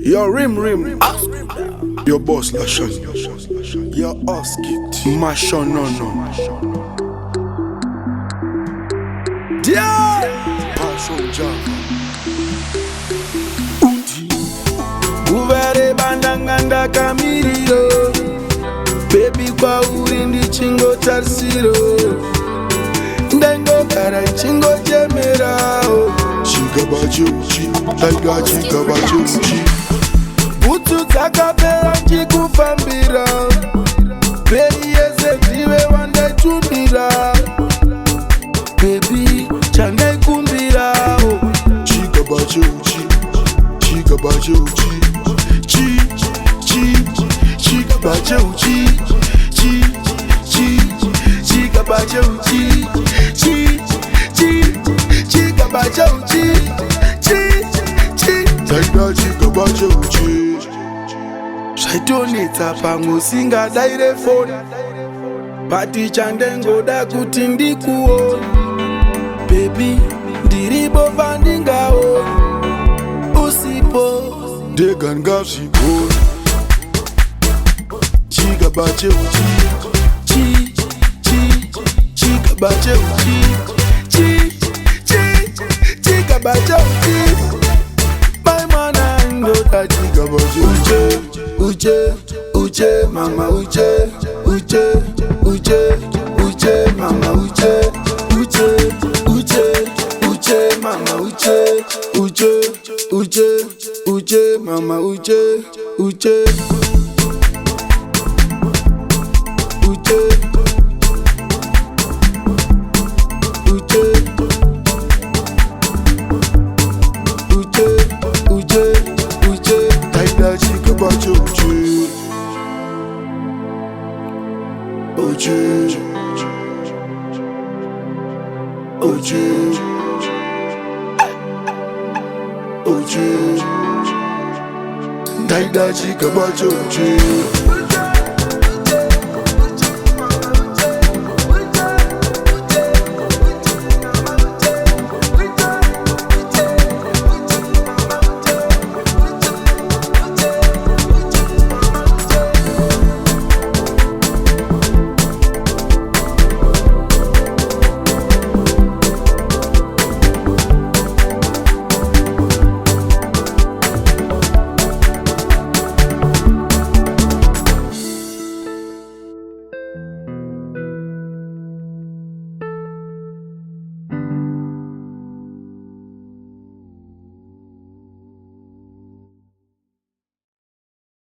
Your rim, your boss Lashon, your Oskit, Mashon, no. Dia, Passion Java, Uti, Uvare bandanganda kamirio, baby kwa urindi chingo tarsiro, ndengo kara chingo jemerao, chikabache uchi, taiga chikabache uchi. Utu takapera chikufambira, peri yese tiwe wande chumira, baby chane kumbira. Chikabache uchi, chikabache uchi, chikabache uchi, chikabache uchi, chikabache uchi, taiga chikabache uchi. Shaitonetsa pangu singa daire phone, pati chandengo da kuti ndikuone. Baby ndiribo vandingao, usipo deganga sipo. Chikabache uchi, chikabache uchi, chikabache uchi. My man ando da chikabache uche, mama uche, mama uche, mama uche, mama uche. Taida chikabache uchi, Taida chikabache uchi.